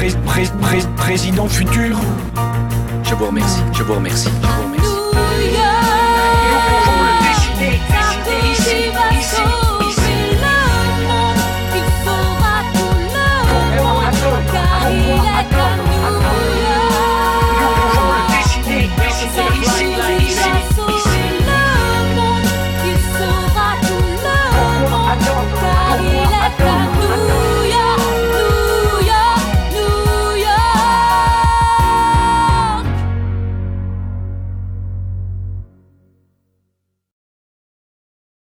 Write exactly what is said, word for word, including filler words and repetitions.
pré, pré, pré, président futur. Je vous remercie, je vous remercie, je vous remercie.